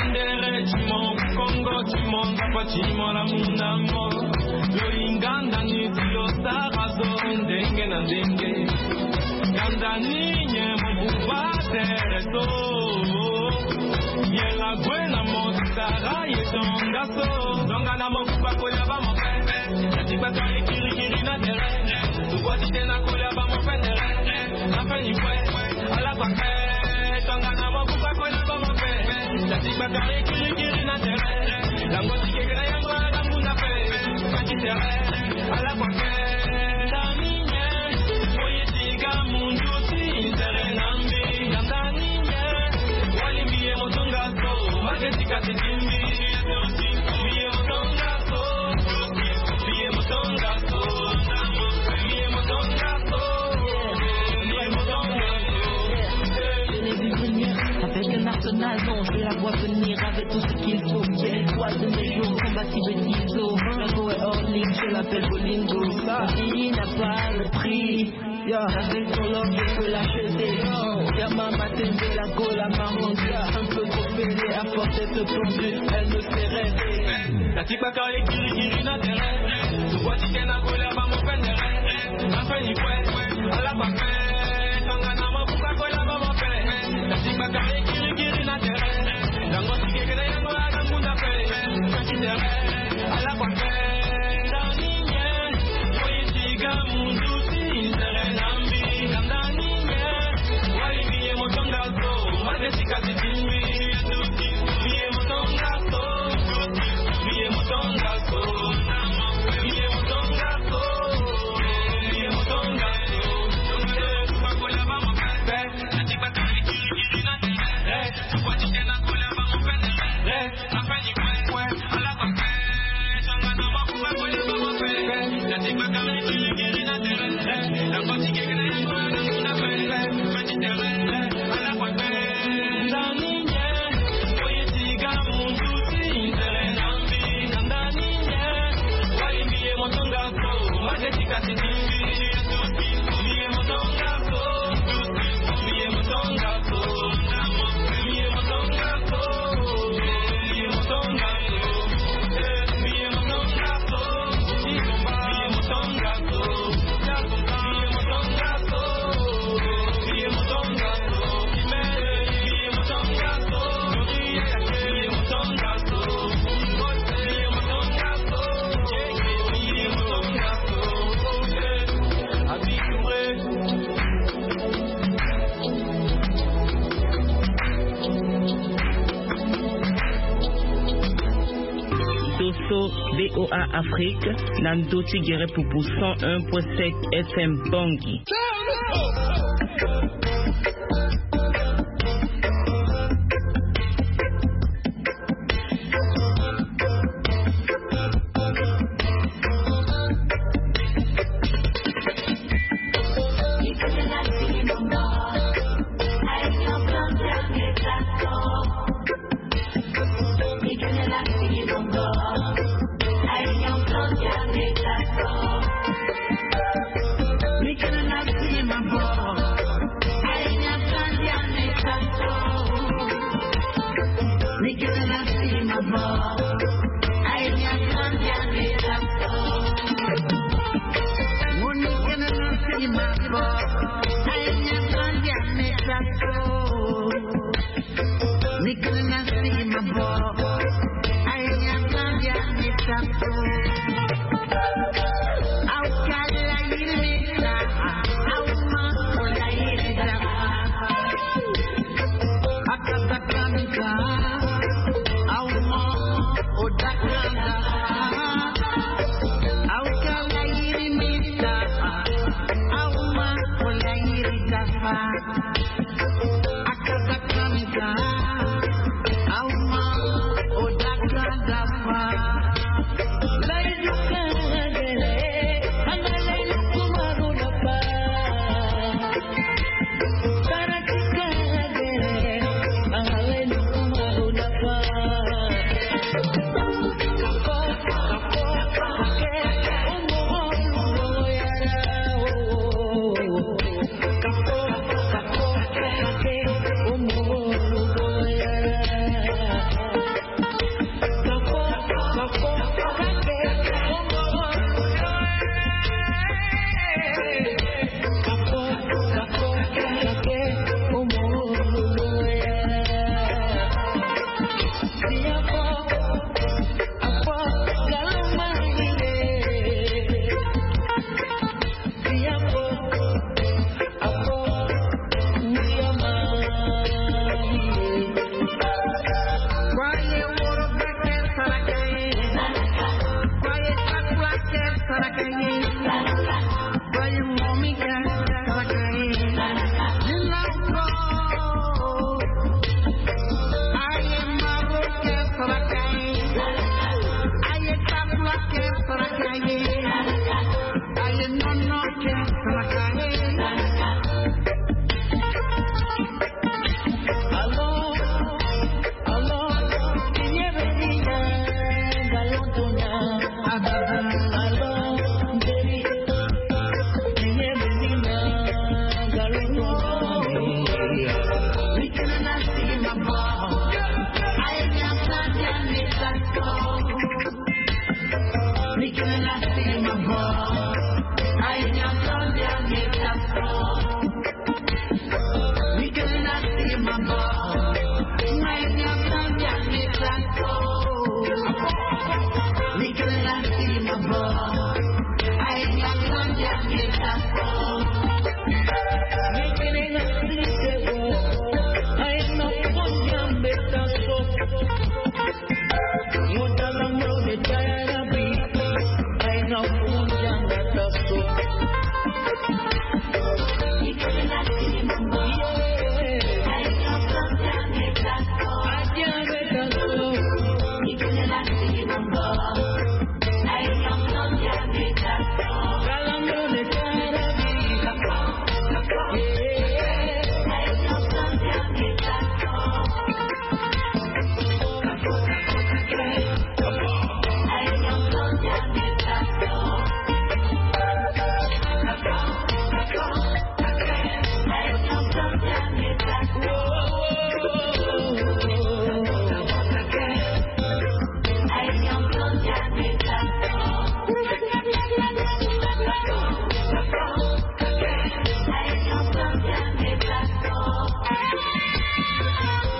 Tendere chimo, Congo chimo, Zapachimo la munamo. Lo inganda ni tilo sarazo, ndenge na ndenge. Ganda ninye mbubate reto. Yela gwena motara yetonga so. Donga na mokupa koya ba mo pepe. Yatipa kari kiri kiri na tere. Tuwa titena koya ba mo pendere. Nafeni kwe, ala kwa kwe. Donga na mokupa koya ba mo pepe. Yatipa kari kiri kiri na tere. Lango tike kere yango langu na pepe. Kati tere, ala kwa kwe. Daminye, oye tiga mundu si intere nambi. Daminye, wali miye motonga so. Mageti kati timbi. Miye motonga so. Miye motonga so. Miye motonga so. Miye motonga so. Je l'ai vu venir avec un arsenal, non, je la vois venir avec tout ce qu'il faut. J'ai l'étoile de mes jours, combative d'ISO. La go est hors ligne, je l'appelle Bolingo. La vie n'a pas le prix. Avec ton love, je peux l'acheter. Yama m'a tendé la go, la maronga. Un peu trop pédée, à force d'être plombée, elle me fait rêver. La tipa kari kiri kiri na tere. Tuwa tike na kola ba mo pendere. Nafeni kwe, ala kwa kwe. Tonga na mo kuka kola ba mo pe. La tipa kari kiri kiri na tere. Lango tike kere yango aga munda pe. Kati tere, ala kwa kwe. Daninye, oye tiga mundu si intere nambi. Daninye, wali miye motonga so. Magesi kati timbi. Miye motonga so. Miye motonga so. Miye motonga so. Miye motonga so. Tuwa kola ba mo pepe. Natipa kari kiri kiri na tere. Tuwa tike na kola ba mo pendere. Nafeni kwe kwe, ala kwa kwe. Tonga na mo kuka kola ba mo pepe. Natipa kari kiri kiri na tere. Lango tike kere yango aga munda pepe. Kati tere, ala kwa kwe. Daninye, oye tiga mundu si intere nambi. Daninye, wali miye motonga so. Mageti kati timbi. Miye motonga so. Miye motonga so. Miye motonga so. Miye motonga so. Miye motonga so. Miye motonga so. Miye motonga so. Miye motonga so. Miye motonga so. Miye motonga so. Miye motonga so. Miye motonga so. Abitouré. Dosso VOA Afrique, Nando Tigere Poupou 101.7 FM Bangui. We can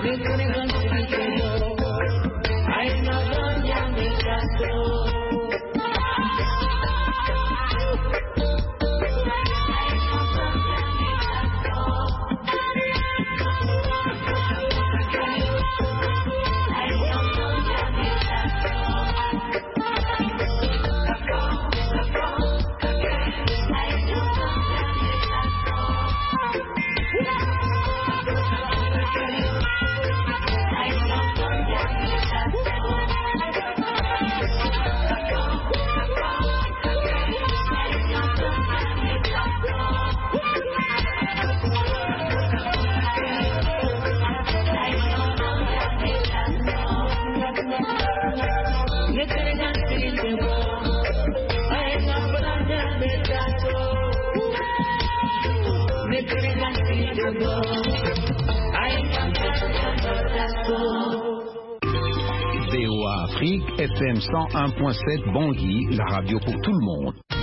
VOA Afrique, FM 101.7 Bangui, la radio pour tout le monde.